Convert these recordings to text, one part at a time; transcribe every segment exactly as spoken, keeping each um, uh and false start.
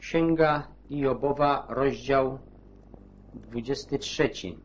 Księga Iobowa, rozdział dwudziesty trzeci.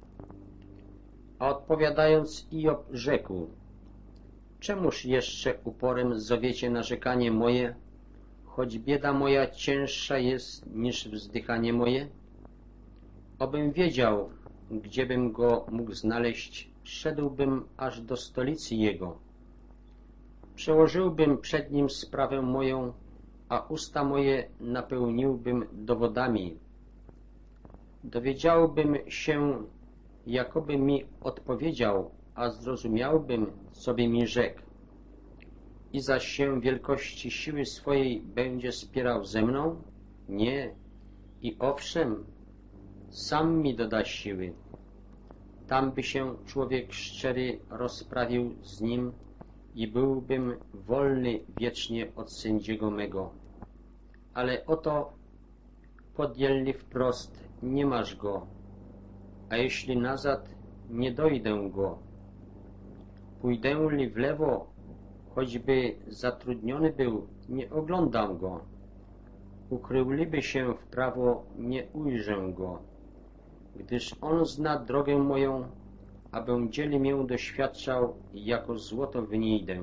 A odpowiadając, Iob rzekł: Czemuż jeszcze uporem zowiecie narzekanie moje, choć bieda moja cięższa jest niż wzdychanie moje? Obym wiedział, gdziebym go mógł znaleźć, szedłbym aż do stolicy jego. Przełożyłbym przed nim sprawę moją, a usta moje napełniłbym dowodami. Dowiedziałbym się, jakoby mi odpowiedział, a zrozumiałbym, co by mi rzekł. I zaś się wielkości siły swojej będzie spierał ze mną? Nie. I owszem, sam mi doda siły. Tam by się człowiek szczery rozprawił z nim i byłbym wolny wiecznie od sędziego mego. Ale oto podjęli wprost, nie masz go, a jeśli nazad, nie dojdę go. Pójdę li w lewo, choćby zatrudniony był, nie oglądam go. Ukryłliby się w prawo, nie ujrzę go. Gdyż on zna drogę moją, abym dzieli mię doświadczał, jako złoto wyniejdę.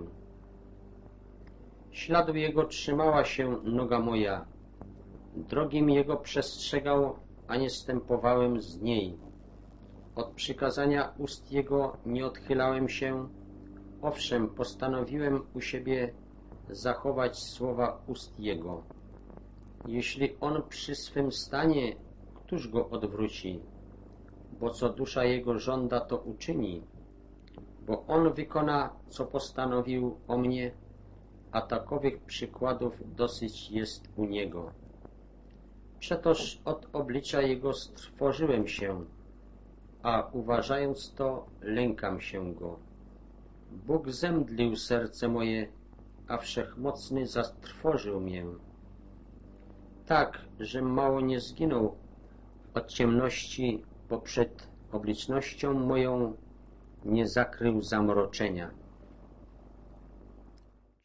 Śladu jego trzymała się noga moja, drogim jego przestrzegał, a nie stępowałem z niej. Od przykazania ust jego nie odchylałem się, owszem, postanowiłem u siebie zachować słowa ust jego. Jeśli on przy swym stanie, któż go odwróci? Bo co dusza jego żąda, to uczyni. Bo on wykona, co postanowił o mnie, a takowych przykładów dosyć jest u niego. Przetoż od oblicza jego strwożyłem się, a uważając to, lękam się go. Bóg zemdlił serce moje, a Wszechmocny zatrwożył mię. Tak, że mało nie zginął od ciemności, bo przed oblicznością moją nie zakrył zamroczenia.